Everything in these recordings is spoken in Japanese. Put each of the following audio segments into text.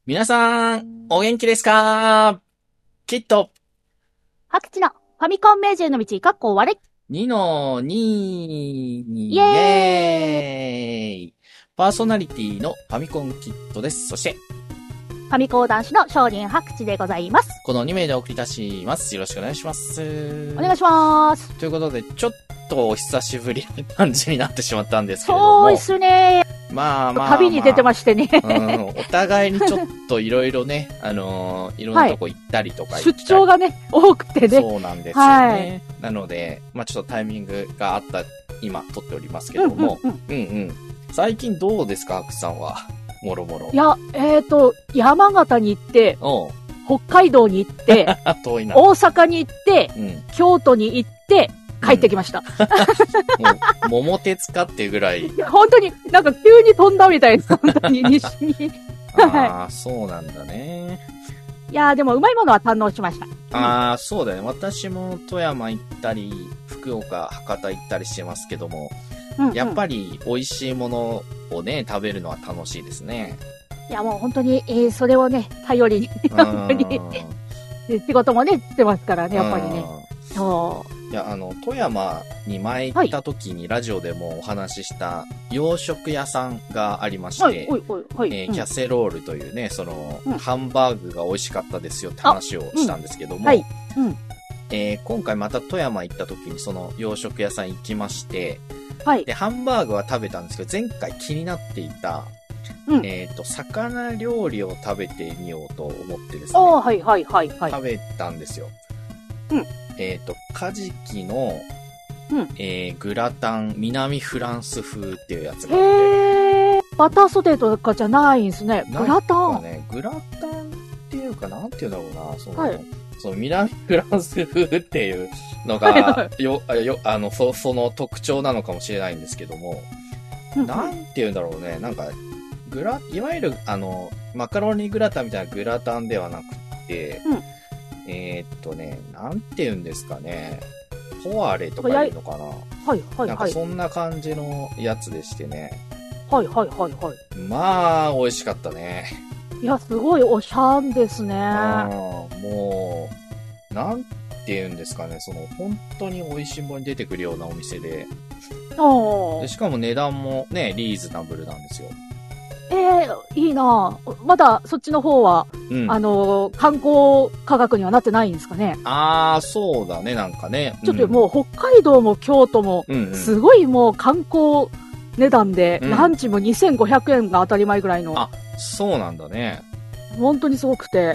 皆さん、お元気ですか？きっと、 白地のファミコン名人の道、かっこ悪い。 2の2に、 イエーイ。 パーソナリティのファミコンキットです。そして、 ファミコン男子の少年白地でございます。 この2名でお送りいたします。よろしくお願いします。 お願いします。 ということで、ちょっとお久しぶりな感じになってしまったんですけれども。 そうですね。旅に出てましてね。 お互いにちょっといろいろね、いろんなとこ行ったりとか、 出張がね、多くてね。 そうなんですよね。なので、ちょっとタイミングがあった、今撮っておりますけども。最近どうですか、白さんは。もろもろ。 いや、山形に行って、北海道に行って、 遠いな。 大阪に行って、京都に行って、帰ってきました。 もう桃鉄かっていうぐらい。 本当に、なんか急に飛んだみたいな、本当に西に。 ああ、そうなんだね。 いやー、でもうまいものは堪能しました。 ああ、そうだね。私も富山行ったり、福岡、博多行ったりしてますけども、やっぱり美味しいものをね、食べるのは楽しいですね。 いや、もう本当に、それをね、頼りに、本当に、仕事もね、してますからね、やっぱりね。そう。 いや、富山に前行った時にラジオでもお話しした洋食屋さんがありまして、キャセロールというね、ハンバーグが美味しかったですよって話をしたんですけども、今回また富山行った時にその洋食屋さん行きまして、で、ハンバーグは食べたんですけど、前回気になっていた、魚料理を食べてみようと思ってですね。食べたんですよ。カジキの、グラタン、南フランス風っていうやつがあって。 バターソテーとかじゃないんですね。グラタン。 グラタンっていうか、なんていうんだろうな、その南フランス風っていうのが、その特徴なのかもしれないんですけども、なんていうんだろうね、なんか、いわゆる、マカロニグラタンみたいなグラタンではなくて、なんて言うんですかね。ポワレとかいうのかな。なんかそんな感じのやつでしてね。まあ、美味しかったね。 いや、すごいおしゃんですね。 もう、なんて言うんですかね。本当に美味しいものに出てくるようなお店で。しかも値段もね、リーズナブルなんですよ。 いいなぁ。まだそっちの方は、観光価格にはなってないんですかね。 そうだね、なんかね。 ちょっともう北海道も京都も、すごいもう観光値段で、ランチも2500円が当たり前ぐらいの。 そうなんだね。 本当にすごくて。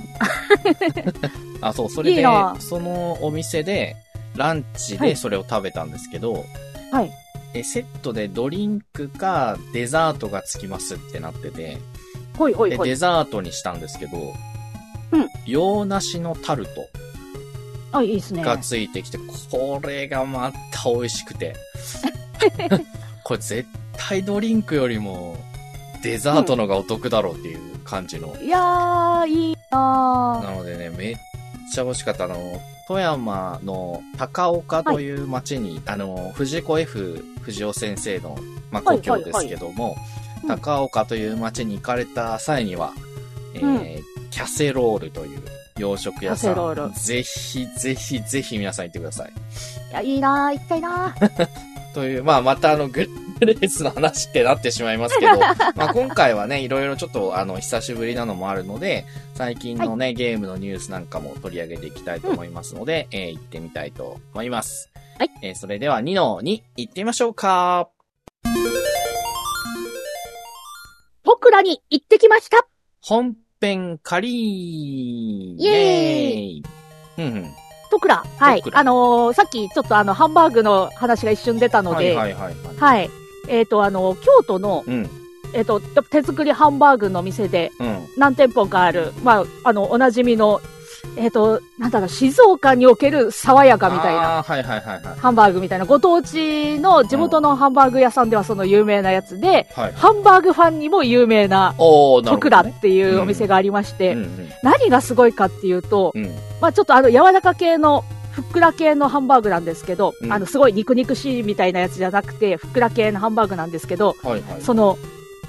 そう、それで、そのお店で、ランチでそれを食べたんですけど、セットでドリンクかデザートがつきますってなってて、でデザートにしたんですけど、洋梨のタルトいいですね。 がついてきて、これがまた美味しくて。これ絶対ドリンクよりもデザートのがお得だろうっていう感じの。 いやー、いいななのでね、めっちゃ美味しかった。富山の高岡という町に、藤子 F 不二雄先生の、故郷ですけども、高岡という町に行かれた際には、キャセロールという洋食屋さん、ぜひぜひぜひ皆さん行ってください。 いや、いいなぁ、行きたいなぁ。 という、またグレースの話ってなってしまいますけど、今回はね、いろいろちょっと久しぶりなのもあるので、最近のね、ゲームのニュースなんかも取り上げていきたいと思いますので、行ってみたいと思います。それでは2の2、行ってみましょうか。 僕らに行ってきました。 本編仮イエーイ。トクラ。さっきちょっとハンバーグの話が一瞬出たので、京都の、手作りハンバーグの店で、何店舗かある、おなじみの、静岡における爽やかみたいな、ハンバーグみたいな、ご当地の地元のハンバーグ屋さんではその有名なやつで、ハンバーグファンにも有名な、トクラっていうお店がありまして、何がすごいかっていうと、ちょっと柔らか系の、ふっくら系のハンバーグなんですけど、すごい肉肉しいみたいなやつじゃなくて、ふっくら系のハンバーグなんですけど、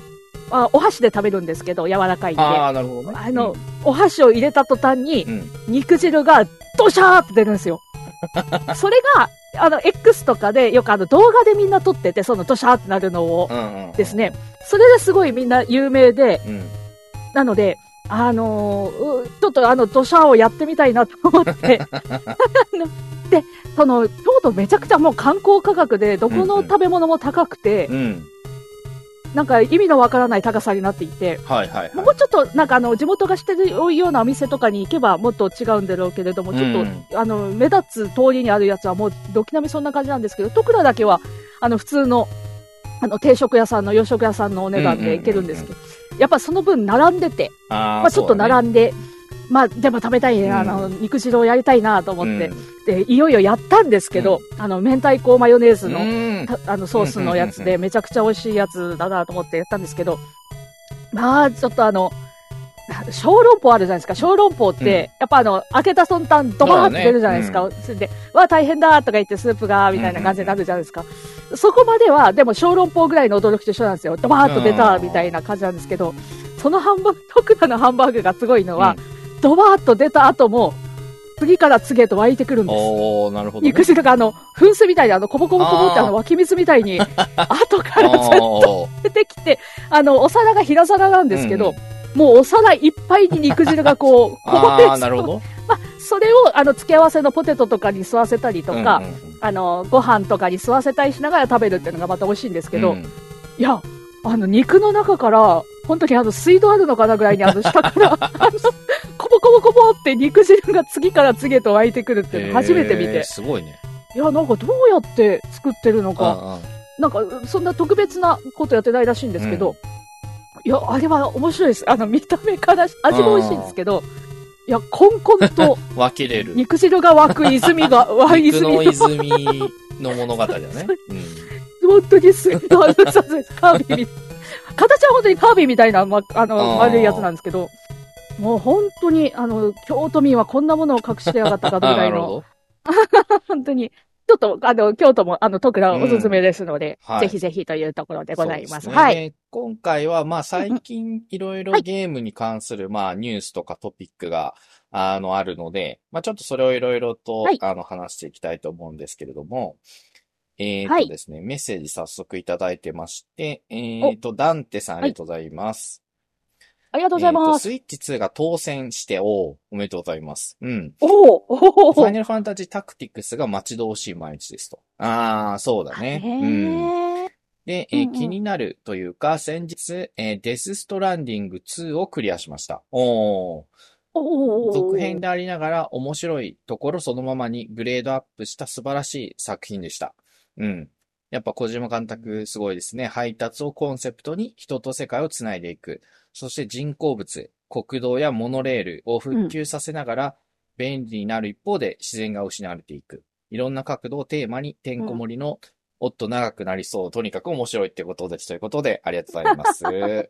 お箸で食べるんですけど、柔らかいんで。 ああ、なるほどね。 お箸を入れた途端に、肉汁がドシャーって出るんですよ。それが、X とかでよく動画でみんな撮ってて、そのドシャーってなるのをですね、それですごいみんな有名で、なので、ちょっとドシャーをやってみたいなと思って、で、京都めちゃくちゃもう観光価格で、どこの食べ物も高くて、なんか意味のわからない高さになっていて、もうちょっとなんか地元がしてるようなお店とかに行けばもっと違うんだろうけれども、ちょっと、目立つ通りにあるやつはもう軒並みそんな感じなんですけど、戸倉だけは、普通の、定食屋さんの、洋食屋さんのお値段で行けるんですけど、やっぱその分並んでて、まあちょっと並んで、まあでも食べたいね、肉汁をやりたいなと思って、で、いよいよやったんですけど、明太子マヨネーズの、ソースのやつでめちゃくちゃ美味しいやつだなと思ってやったんですけど、まあちょっと小籠包あるじゃないですか。小籠包って、やっぱ開けた瞬間ドバーって出るじゃないですか。それで、大変だとか言ってスープが、みたいな感じになるじゃないですか。そこまでは、でも小籠包ぐらいの驚きと一緒なんですよ。ドバーっと出た、みたいな感じなんですけど、その徳田のハンバーグがすごいのは、ドバーっと出た後も、次から次へと湧いてくるんです。 なるほど、 ね。肉汁が噴水みたいにコボコボコボって湧き水みたいに、後からずっと出てきて、お皿が平皿なんですけど、もうお皿いっぱいに肉汁がこぼれて、 なるほど。 まあ、それを付け合わせのポテトとかに吸わせたりとか、ご飯とかに吸わせたりしながら食べるっていうのがまた美味しいんですけど、いや、肉の中から、本当に水道あるのかなぐらいに下からコボコボコボって肉汁が次から次へと湧いてくるっていうの初めて見て。 すごいね。 いや、なんかどうやって作ってるのか、なんかそんな特別なことやってないらしいんですけど、いや、あれは面白いです。見た目から味も美味しいんですけど、いや、コンコンと、 湧きれる。 肉汁が湧く泉が、 肉の泉の物語だね。 本当にすごい、カービィみたい。形は本当にカービィみたいな、丸いやつなんですけど、もう本当に、京都民はこんなものを隠してやがったかぐらいの、本当に、ちょっと、京都も、戸倉おすすめですので、ぜひぜひというところでございます。はい。 今回は、まあ、最近、いろいろゲームに関する、まあ、ニュースとかトピックが、あるので、まあ、ちょっとそれをいろいろと、話していきたいと思うんですけれども、ですね、メッセージ早速いただいてまして、ダンテさんありがとうございます。 ありがとうございます。 スイッチ2が当選して、おめでとうございます。ファイナルファンタジータクティクスが待ち遠しい毎日ですと。そうだね。で、気になるというか、先日、デスストランディング2をクリアしました。続編でありながら面白いところそのままにグレードアップした素晴らしい作品でした。やっぱ小島監督すごいですね。配達をコンセプトに人と世界をつないでいく。そして人工物、国道やモノレールを復旧させながら便利になる一方で自然が失われていく。いろんな角度をテーマにてんこ盛りのおっと長くなりそう。とにかく面白いってことです。ということでありがとうございます。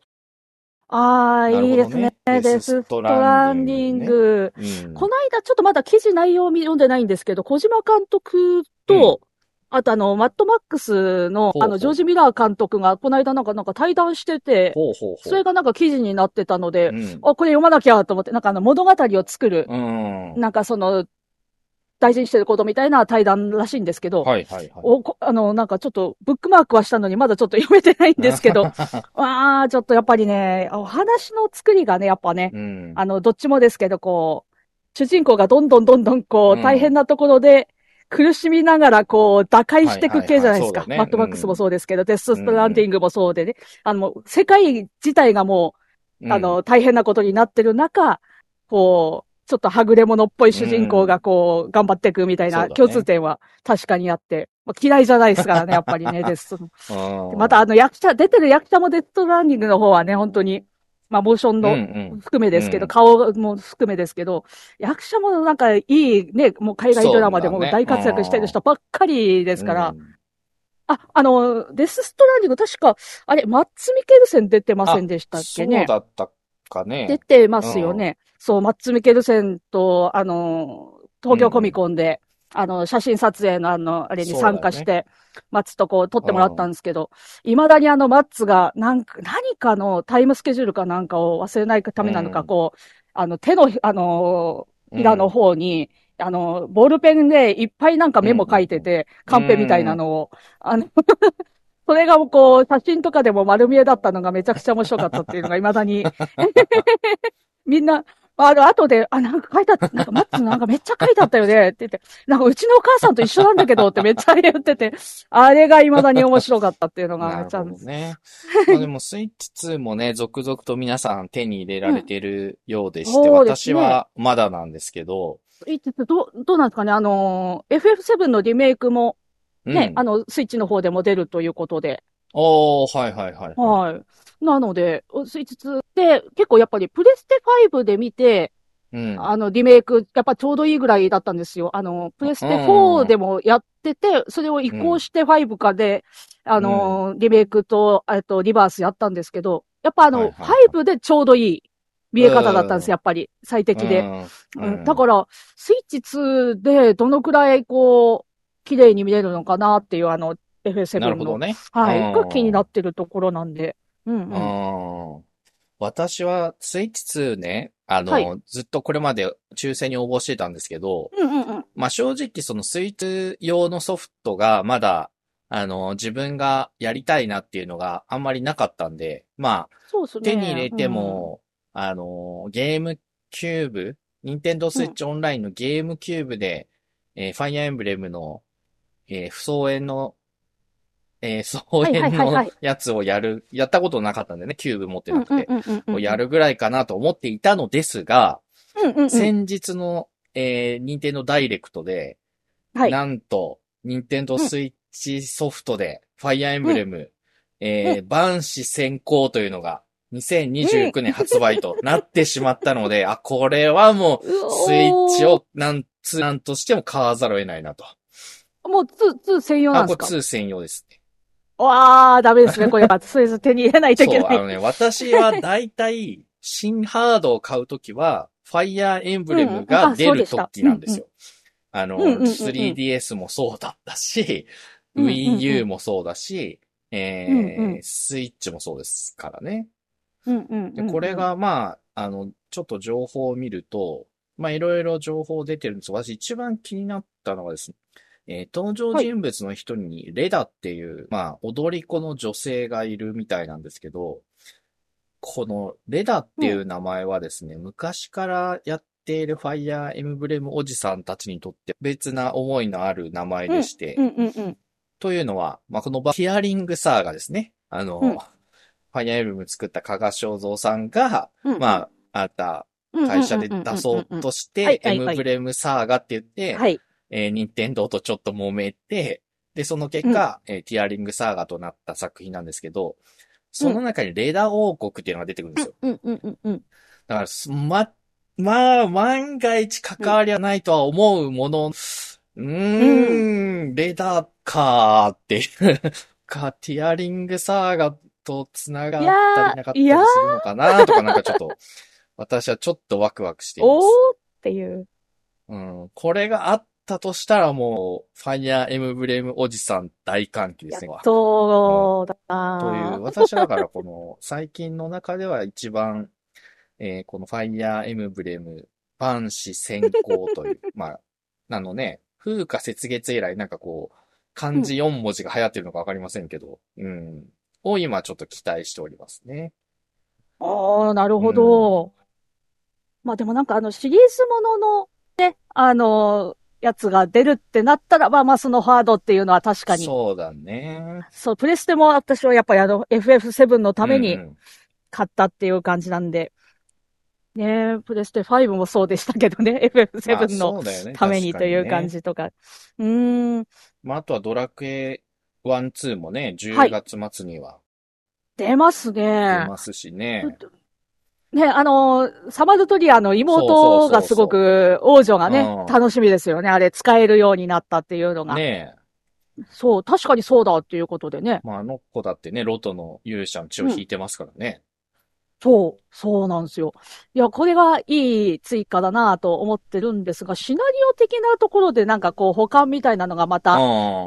いいですね。デスストランディング。この間ちょっとまだ記事内容を読んでないんですけど、小島監督と、あとマッドマックスの、ジョージ・ミラー監督が、この間なんか対談してて、それがなんか記事になってたので、これ読まなきゃと思って、なんか物語を作る、なんか大事にしてることみたいな対談らしいんですけど、なんかちょっとブックマークはしたのにまだちょっと読めてないんですけど、ちょっとやっぱりね、お話の作りがね、やっぱね、どっちもですけど、主人公がどんどん大変なところで、苦しみながら打開していく系じゃないですか。マッドマックスもそうですけど、デスストランディングもそうでね、世界自体がもう、大変なことになってる中、ちょっとはぐれ者っぽい主人公が頑張っていくみたいな共通点は確かにあって、嫌いじゃないですからね、やっぱりね、デス。また出てる役者もデストランディングの方はね、本当に、モーションの含めですけど、顔も含めですけど、役者もなんかいいね、もう海外ドラマでも大活躍してる人ばっかりですから、デスストランディング確か、マッツ・ミケルセン出てませんでしたっけね。 そうだったかね。 出てますよね。そう、マッツ・ミケルセンと、東京コミコンで、 写真撮影のあれに参加して、マッツとこう撮ってもらったんですけど、未だにマッツが何かのタイムスケジュールかなんかを忘れないためなのか、こう、手の、ひらの方に、ボールペンでいっぱいなんかメモ書いてて、カンペみたいなのを、それがこう、写真とかでも丸見えだったのがめちゃくちゃ面白かったっていうのが未だに。みんな、後で、なんか書いてあった、なんかマッツなんかめっちゃ書いてあったよねって言って、なんかうちのお母さんと一緒なんだけどってめっちゃ言ってて、あれが未だに面白かったっていうのがめっちゃあるんです。 ね。まあでもスイッチ2もね、続々と皆さん手に入れられてるようでして、私はまだなんですけど。 スイッチ2どうなんですかねFF7 のリメイクも、ね、スイッチの方でも出るということで。 はいはいはい。 はい。なので、スイッチ2で、結構やっぱりプレステ5で見て、リメイク、やっぱちょうどいいぐらいだったんですよ。プレステ4でもやってて、それを移行して5かで、リメイクと、リバースやったんですけど、やっぱ5でちょうどいい見え方だったんです、やっぱり。最適で。だから、スイッチ2でどのくらいこう、綺麗に見れるのかなっていう、FF7 の。 なるほどね。 はい。が気になってるところなんで。 私はスイッチ2ね、ずっとこれまで抽選に応募してたんですけど、まあ正直そのスイッチ用のソフトがまだ、自分がやりたいなっていうのがあんまりなかったんで、まあ、手に入れても、ゲームキューブ、ニンテンドースイッチオンラインのゲームキューブで、ファイアーエンブレムの、不走園のそういうのやつをやったことなかったんでね、キューブ持ってなくて、やるぐらいかなと思っていたのですが、先日の、任天堂ダイレクトで、なんと、任天堂スイッチソフトで、ファイアーエンブレム、万死先行というのが、2029年発売となってしまったので、これはもう、スイッチをなんとしても買わざるを得ないなと。 もう2専用なんですか？ これ2専用ですね。 わー、ダメですね。これやっぱ、そういう手に入れないといけない。 そう、私はだいたい新ハードを買うときは、ファイアーエンブレムが出るときなんですよ。3DS もそうだったし、Wii U もそうだし、スイッチもそうですからね。で、これが、まあ、ちょっと情報を見ると、まあ、いろいろ情報出てるんですが、私一番気になったのがですね、登場人物の一人にレダっていう、まあ、踊り子の女性がいるみたいなんですけど、このレダっていう名前はですね、昔からやっているファイアーエムブレムおじさんたちにとって別な思いのある名前でして、というのは、まあ、このヒアリングサーガですね。ファイアーエムブレム作った加賀正蔵さんが、まあ、会社で出そうとして、エムブレムサーガって言って、任天堂とちょっと揉めて、で、その結果、ティアリングサーガとなった作品なんですけど、その中にレダ王国っていうのが出てくるんですよ。だから、万が一関わりはないとは思うもの、レダかーっていうか、ティアリングサーガと繋がったりなかったりするのかなとか、なんかちょっと、私はちょっとワクワクしています。 っていう。 これがあったとしたらもう、ファイアーエムブレムおじさん大歓喜ですね。 そうだな、 という、私だからこの、最近の中では一番、このファイアーエムブレム、万死先行という、まあ、風化雪月以来なんかこう、漢字4文字が流行ってるのかわかりませんけど、を今ちょっと期待しておりますね。 なるほど。まあでもなんかシリーズもののね、やつが出るってなったら、まあそのハードっていうのは確かに。 そうだね。 そう、プレステも私はやっぱりFF7 のために買ったっていう感じなんで。ねプレステ5もそうでしたけどね、FF7 のためにという感じとか。 まああとはドラクエ1、2もね、10月末には。 出ますね。 出ますしね。 ね、サマルトリアの妹がすごく、王女がね、楽しみですよね。あれ、使えるようになったっていうのが。 ねえ。 そう、確かにそうだっていうことでね。 まあ、子だってね、ロトの勇者の血を引いてますからね。 そうなんですよ。いや、これがいい追加だなと思ってるんですが、シナリオ的なところでなんかこう保管みたいなのがまた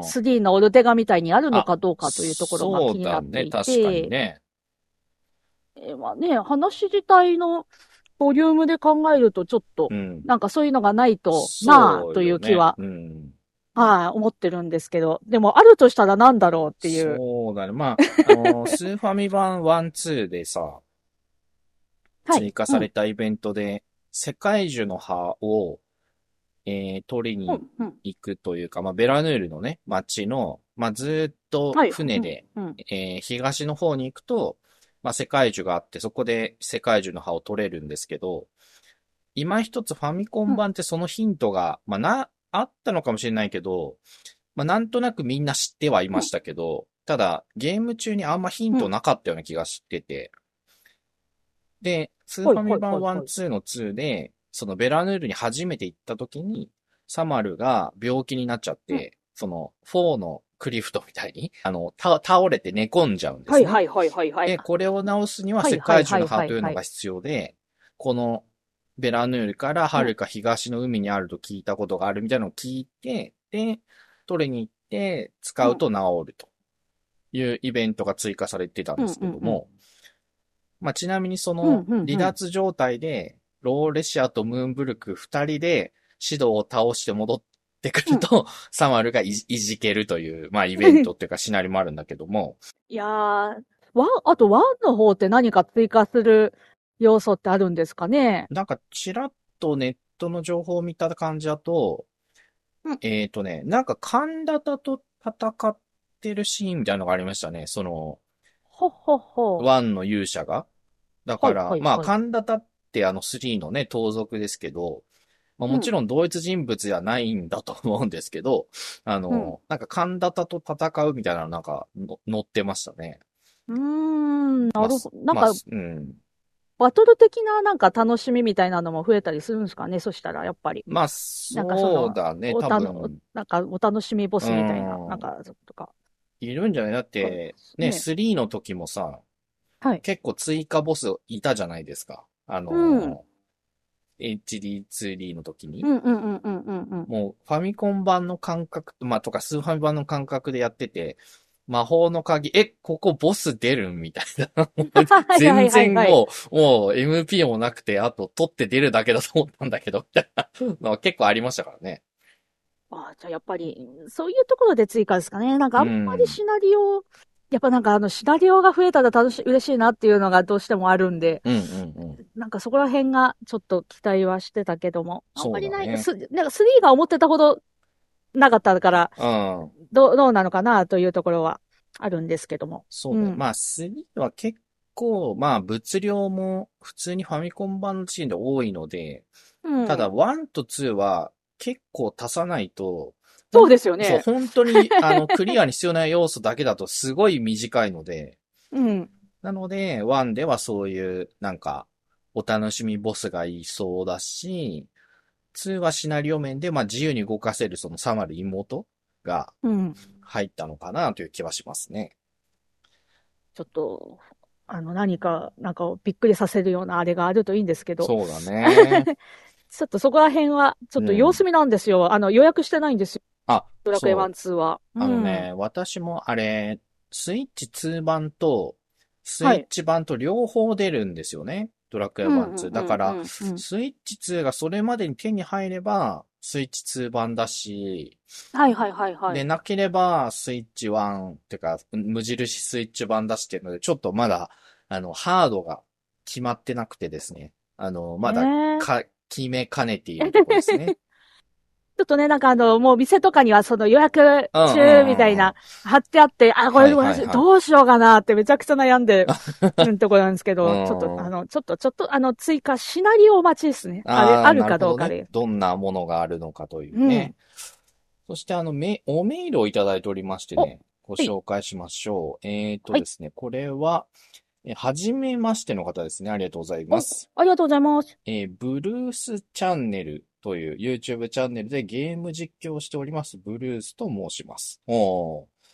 3のオルテガみたいにあるのかどうかというところが気になっていて。 そうだね、確かにね。 まあね、話自体のボリュームで考えるとちょっと、なんかそういうのがないとなあという気は、思ってるんですけど、でもあるとしたらなんだろうっていう。 そうだね。まあ、スーファミ版1、2でさ、追加されたイベントで、世界樹の葉を、取りに行くというか、まあ、ベラヌールのね、町の、まあ、ずっと船で、東の方に行くと、まあ、世界樹があって、そこで世界樹の葉を取れるんですけど、今一つファミコン版ってそのヒントが、まあ、あったのかもしれないけど、まあ、なんとなくみんな知ってはいましたけど、ただ、ゲーム中にあんまヒントなかったような気がしてて、で、スーファミ版1、2の2で、そのベラヌールに初めて行った時に、サマルが病気になっちゃって、その、4のクリフトみたいに、倒れて寝込んじゃうんですね。で、これを治すには世界中の葉というのが必要で、このベラヌールから遥か東の海にあると聞いたことがあるみたいなのを聞いて、で、取りに行って使うと治るというイベントが追加されてたんですけども、まあ、ちなみにその離脱状態で、ローレシアとムーンブルク二人でシドを倒して戻ってくると、サマルがいじけるという、まあイベントっていうかシナリオもあるんだけども。 いやー、あとワンの方って何か追加する要素ってあるんですかね？ なんかちらっとネットの情報を見た感じだと、なんか神田田と戦ってるシーンみたいなのがありましたね。その、ワンの勇者が。だから、まあ、神田田って3のね、盗賊ですけど、まあ、もちろん同一人物ではないんだと思うんですけど、なんか神田田と戦うみたいなのなんか載ってましたね。 なるほど。なんか、バトル的ななんか楽しみみたいなのも増えたりするんですかね、そしたら、やっぱり。 まあ、そうだね、多分。 なんか、お楽しみボスみたいな、なんか、とか。 いるんじゃない？だって、ね、3の時もさ、結構追加ボスいたじゃないですか。HD2D の時に。もうファミコン版の感覚、まあ、とかスーファミ版の感覚でやってて、魔法の鍵、ここボス出るみたいな。全然もう MP もなくて、あと取って出るだけだと思ったんだけど、みたいなのは結構ありましたからね。 じゃあやっぱり、そういうところで追加ですかね。なんかあんまりシナリオ、やっぱなんかシナリオが増えたら嬉しいなっていうのがどうしてもあるんで、なんかそこら辺がちょっと期待はしてたけども、あんまりない、なんか3が思ってたほどなかったから、どうなのかなというところはあるんですけども。 そうね。まあ3は結構、まあ物量も普通にファミコン版のシーンで多いので、ただ1と2は結構足さないと、 そうですよね。 そう、本当に、クリアに必要な要素だけだとすごい短いので、なので、1ではそういう、なんか、お楽しみボスがいそうだし、2はシナリオ面で、まあ自由に動かせるそのサマル妹が入ったのかなという気はしますね。 ちょっと、何か、なんかびっくりさせるようなあれがあるといいんですけど。 そうだね。 ちょっとそこら辺は、ちょっと様子見なんですよ。予約してないんですよ。ドラクエ1、2は。 私もあれ、スイッチ2版と、スイッチ版と両方出るんですよね。ドラクエ1、2。だから、スイッチ2がそれまでに手に入れば、スイッチ2版だし、で、なければ、スイッチ1ってか、無印スイッチ版出してるので、ちょっとまだ、ハードが決まってなくてですね。まだ決めかねているところですね。 ちょっとね、なんかもう店とかにはその予約中みたいな貼ってあって、これどうしようかなってめちゃくちゃ悩んでるところなんですけど、ちょっと追加シナリオ待ちですね。あるかどうかで、 どんなものがあるのかというね。そしておメールをいただいておりましてね、ご紹介しましょう。ですね、これは、はじめましての方ですね。ありがとうございます。 ありがとうございます。 ブルースチャンネルという YouTube チャンネルでゲーム実況をしております。ブルースと申します。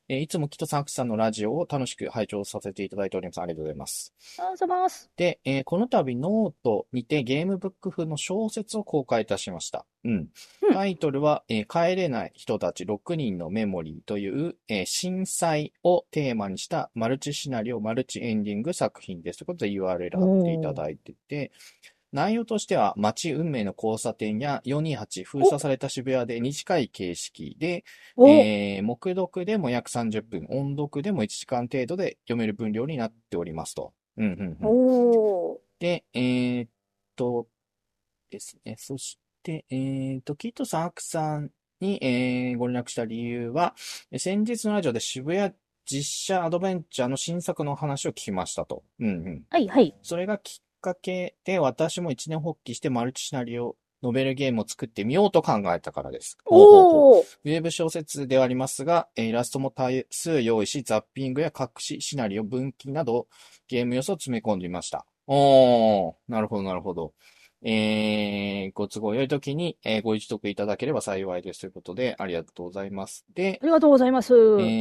いつもキトさん、アクさんのラジオを楽しく拝聴させていただいております。ありがとうございます。 ありがとうございます。 で、この度ノートにてゲームブック風の小説を公開いたしました。タイトルは、帰れない人たち6人のメモリーという、震災をテーマにしたマルチシナリオ、マルチエンディング作品です。ということで URL 貼っていただいてて、内容としては、街運命の交差点や428封鎖された渋谷で短い形式で、黙読でも約30分、音読でも1時間程度で読める分量になっておりますと。で、ですね。そして、キットさん、アクさんに、ご連絡した理由は、先日のラジオで渋谷実写アドベンチャーの新作の話を聞きましたと。 はいはい。 それがきっかけで、私も一年発起してマルチシナリオノベルゲームを作ってみようと考えたからです。ウェブ小説ではありますが、イラストも多数用意し、ザッピングや隠しシナリオ、分岐など、ゲーム要素を詰め込んでみました。なるほど、なるほど。ご都合良い時に、ご一読いただければ幸いですということで、ありがとうございます。で、 ありがとうございます。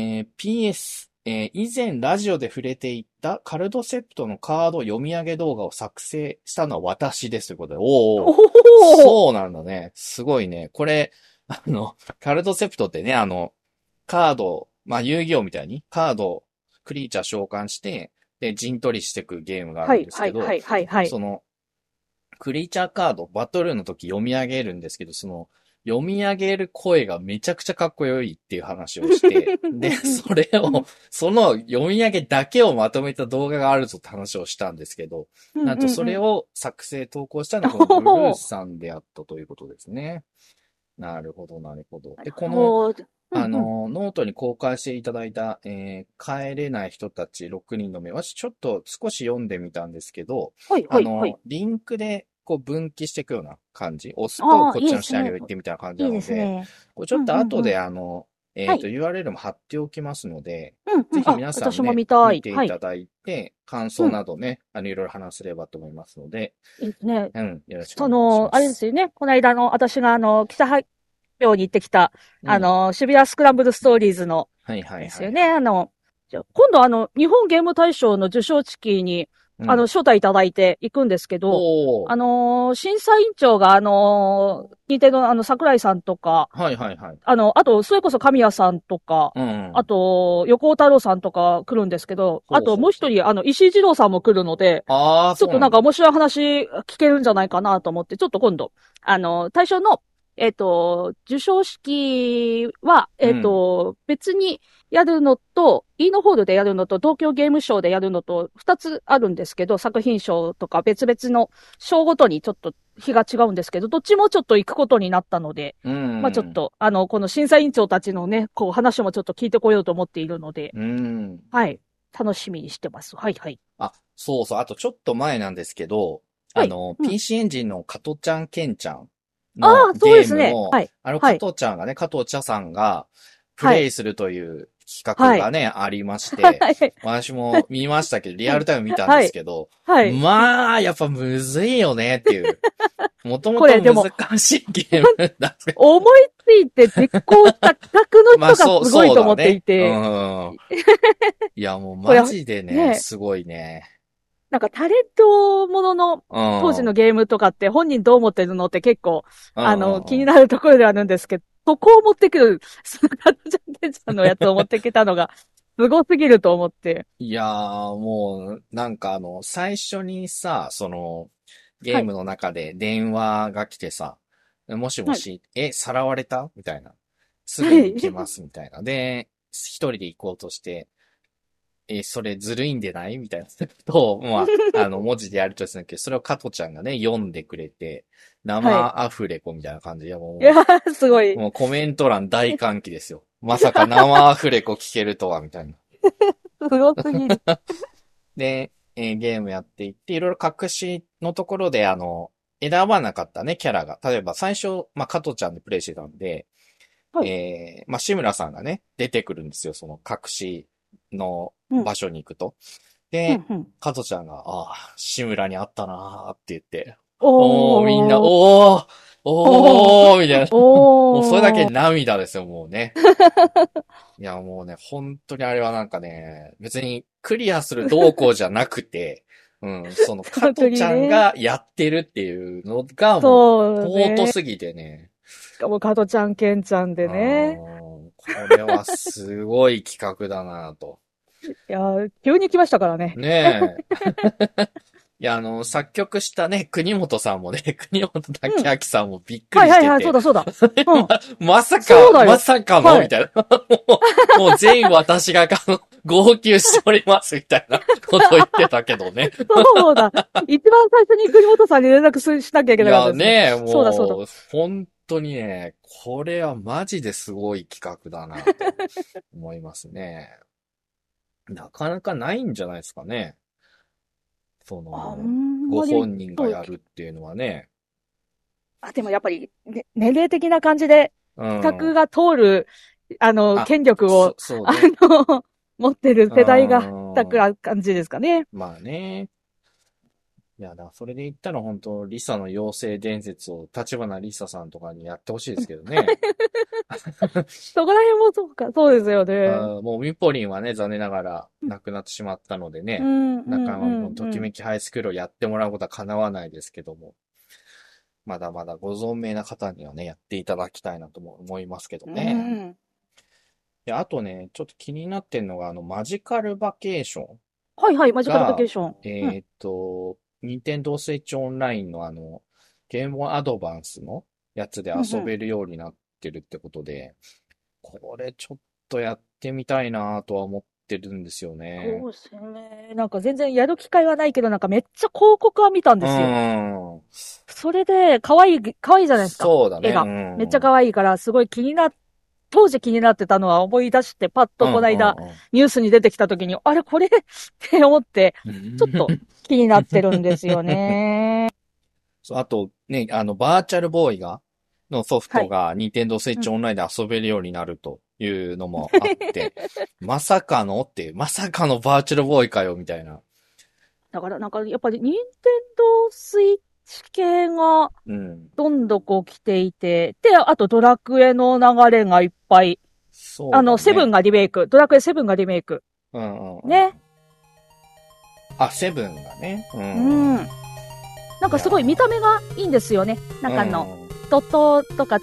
PS、以前ラジオで触れていたカルドセプトのカード読み上げ動画を作成したのは私ですということで、そうなんだね。すごいね。これ、カルドセプトってね、カード、遊戯王みたいにカード、クリーチャー召喚して、で、陣取りしていくゲームがあるんですけど、その、クリーチャーカード、バトルの時読み上げるんですけど、その、読み上げる声がめちゃくちゃかっこよいっていう話をして、で、それを、その読み上げだけをまとめた動画があるぞって話をしたんですけど、なんとそれを作成投稿したのがこのブルースさんであったということですね。なるほど、なるほど。で、この、ノートに公開していただいた、帰れない人たち6人の目、私ちょっと少し読んでみたんですけど、リンクでこう分岐していくような感じ。押すと、こっちのシナリオ行ってみたいな感じなので、これちょっと後でURL も貼っておきますので、ぜひ皆さんね、見ていただいて、感想などね、いろいろ話せればと思いますので。 いいですね。 よろしくお願いします。 あれですよね。この間私が記者発表に行ってきた、渋谷スクランブルストーリーズの、ですよね。今度日本ゲーム大賞の授賞式に、招待いただいて行くんですけど、審査委員長が認定の桜井さんとか、あと、それこそ神谷さんとか、あと、横尾太郎さんとか来るんですけど、あともう一人、石井二郎さんも来るので、ちょっとなんか面白い話聞けるんじゃないかなと思って、ちょっと今度、大賞の、授賞式は、別にやるのと、イーノホールでやるのと、東京ゲームショウでやるのと、二つあるんですけど、作品賞とか別々の賞ごとにちょっと日が違うんですけど、どっちもちょっと行くことになったので、まあちょっと、この審査委員長たちのね、こう話もちょっと聞いてこようと思っているので、はい。楽しみにしてます。はいはい。 そうそう。あとちょっと前なんですけど、PC エンジンの加トちゃんケンちゃんのゲームを、加藤ちゃんがね、加藤茶さんがプレイするという企画がね、ありまして、私も見ましたけど、リアルタイム見たんですけど、まあ、やっぱむずいよねっていう。もともと難しいゲームだ。 思いついて実行した企画の人がすごいと思っていて。 いや、もうマジでね、すごいね。 なんかタレントものの当時のゲームとかって本人どう思ってるのって結構、気になるところではあるんですけど、そこを持ってくる、そのカトちゃんケンちゃんのやつを持ってきたのが、すごすぎると思って。 いやー、もう、なんか最初にさ、ゲームの中で電話が来てさ、もしもし、さらわれたみたいな。すぐに行きますみたいな。で、一人で行こうとして、それずるいんでないみたいなと、まあ、文字でやるとするんだけど、それを加トちゃんがね、読んでくれて、生アフレコみたいな感じで、もう、すごい。 もうコメント欄大歓喜ですよ。まさか生アフレコ聞けるとは、みたいな。 すごすぎる。 で、ゲームやっていって、いろいろ隠しのところで、選ばなかったね、キャラが。例えば最初、加トちゃんでプレイしてたんで、志村さんがね、出てくるんですよ、その隠しの場所に行くと。で、加トちゃんが、志村に会ったなーって言って、みんな、 おーみたいな。もうそれだけ涙ですよ、もうね。いや、もうね、本当にあれはなんかね、別にクリアする動向じゃなくて、その加トちゃんがやってるっていうのがもう、尊すぎてね。 しかも加トちゃん、ケンちゃんでね。 これはすごい企画だなと。 いや、急に来ましたからね。 ねえ。いや、作曲したね、国本さんもね、国本武明さんもびっくりしてて。 はい、そうだ。 まさかの、みたいな。もう全員私が号泣しております、みたいなこと言ってたけどね。 そうだ。一番最初に国本さんに連絡しなきゃいけなかったですね。 いやね、もう、 そうだ。 本当にね、これはマジですごい企画だな、と思いますね。なかなかないんじゃないですかね。ご本人がやるっていうのはね。 でもやっぱり、年齢的な感じで、企画が通る、権力を、持ってる世代が、たくら感じですかね。 まあね。いや、それで言ったら本当リサの妖精伝説を立花リサさんとかにやってほしいですけどね。 そこら辺もそうですよね。 もうミポリンはね、残念ながら亡くなってしまったのでね。仲間もときめきハイスクールをやってもらうことは叶わないですけども。まだまだご存命な方にはね、やっていただきたいなとも思いますけどね。で、あとね、ちょっと気になってんのが、マジカルバケーション。 はい、マジカルバケーション。 任天堂スイッチオンラインのゲームアドバンスのやつで遊べるようになってるってことで、これちょっとやってみたいなとは思ってるんですよね。 そうですね。なんか全然やる機会はないけど、なんかめっちゃ広告は見たんですよ。それで、可愛いじゃないですか。 そうだね。 絵が。めっちゃ可愛いから、すごい当時気になってたのは思い出して、パッとこの間、ニュースに出てきた時に、あれこれって思って、ちょっと気になってるんですよね。 あと、ね、バーチャルボーイのソフトが、ニンテンドースイッチオンラインで遊べるようになるというのもあって、まさかのバーチャルボーイかよ、みたいな。 だからなんか、やっぱりニンテンドースイッチ系が、どんどこ来ていて、で、あとドラクエの流れがいっぱい。そうだね。セブンがリメイク。ドラクエ7がリメイク。ね。 セブンがね。 なんかすごい見た目がいいんですよね。中の、ドットとか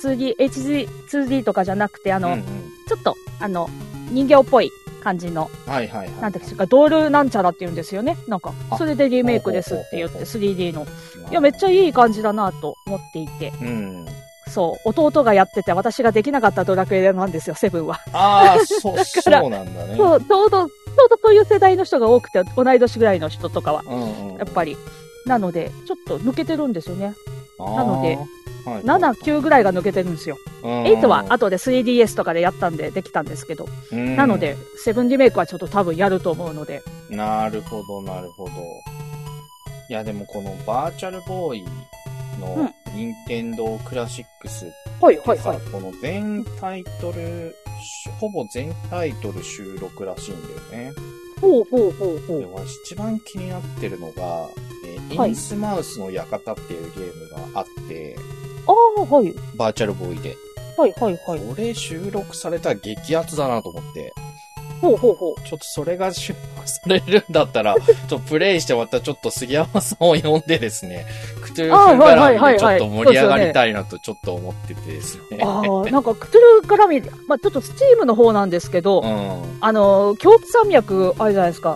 2D、2D とかじゃなくて、ちょっと、人形っぽい感じの。なんていうか、ドールなんちゃらって言うんですよね。なんか、それでリメイクですって言って、3D の。いや、めっちゃいい感じだなと思っていて。そう、弟がやってて、私ができなかったドラクエなんですよ、セブンは。 そうなんだね。 そう、ちょうどそういう世代の人が多くて、同い年ぐらいの人とかは。やっぱり。なので、ちょっと抜けてるんですよね。なので、7、9ぐらいが抜けてるんですよ。8は後で 3DS とかでやったんでできたんですけど。なので、7リメイクはちょっと多分やると思うので。 なるほど。いや、でもこのバーチャルボーイの任天堂クラシックスってさ、このほぼ全タイトル収録らしいんだよね。一番気になってるのが、インスマウスの館っていうゲームがあって、バーチャルボーイで。これ収録されたら激アツだなと思って。ちょっとそれが収録されるんだったら、ちょっとプレイしてまたちょっと杉山さんを呼んでですね、クトゥルフ絡みでちょっと盛り上がりたいなとちょっと思っててですね。 なんかクトゥルフ絡み、ちょっとスチームの方なんですけど、京都山脈あるじゃないですか。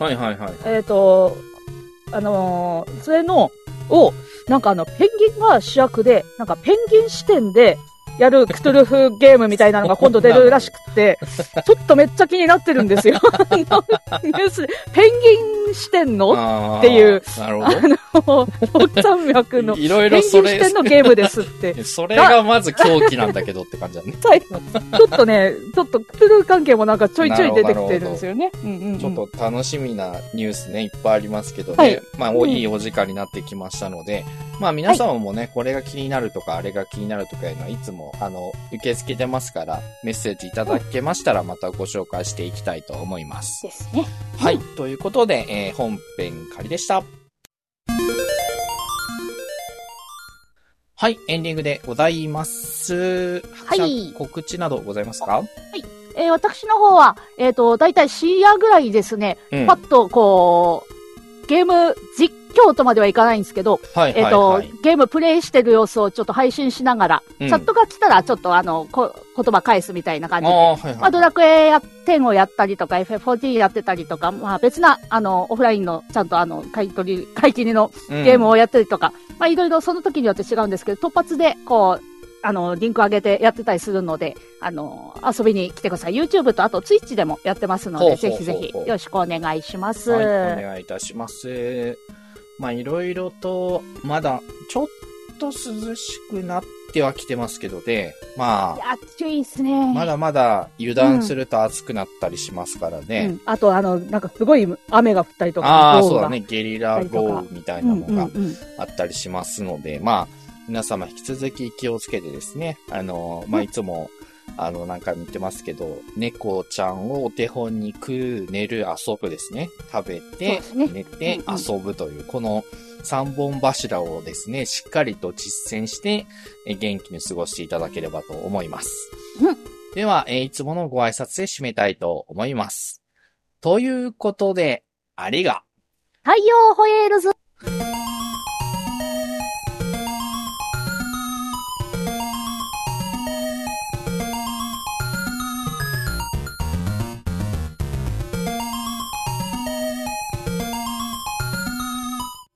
それなんかペンギンが主役で、なんかペンギン視点で、やるクトゥルフゲームみたいなのが今度出るらしくて、ちょっとめっちゃ気になってるんですよ。ニュースで、ペンギン視点のっていう、京山脈の、 いろいろそれ、 ペンギン視点のゲームですって。 それがまず狂気なんだけどって感じだね。 ちょっとね、クトゥルフ関係もなんかちょいちょい出てきてるんですよね。 ちょっと楽しみなニュースね、いっぱいありますけどね。いいお時間になってきましたので、皆様もね、これが気になるとか、あれが気になるとかいうのはいつも、受け付けてますから、メッセージいただけましたら、またご紹介していきたいと思います。 ですね。 はい。ということで、本編仮でした。 はい、エンディングでございます。はい。告知などございますか？はい。 私の方は、だいたい深夜ぐらいですね、パッとこう、ゲーム実況とまではいかないんですけど、ゲームプレイしてる様子をちょっと配信しながら、チャットが来たらちょっと言葉返すみたいな感じで、ドラクエ10をやったりとか、FF14 やってたりとか、別な、オフラインの、ちゃんと買い切りのゲームをやったりとか、いろいろその時によって違うんですけど、突発で、リンク上げてやってたりするので、遊びに来てください。YouTube とあと Twitch でもやってますので、ぜひぜひよろしくお願いします。 はい、お願いいたします。いろいろと、まだ、ちょっと涼しくなってはきてますけどね。 暑いっすね。 まだまだ油断すると暑くなったりしますからね。 あと、なんかすごい雨が降ったりとか。 ああ、そうだね。ゲリラ豪雨みたいなのがあったりしますので、皆様引き続き気をつけてですね。いつも、なんか見てますけど、猫ちゃんをお手本に食う、寝る、遊ぶですね。食べて、寝て、遊ぶという、この3本柱をですね、しっかりと実践して、元気に過ごしていただければと思います。では、いつものご挨拶で締めたいと思います。ということで、ありが。 太陽ホエールズ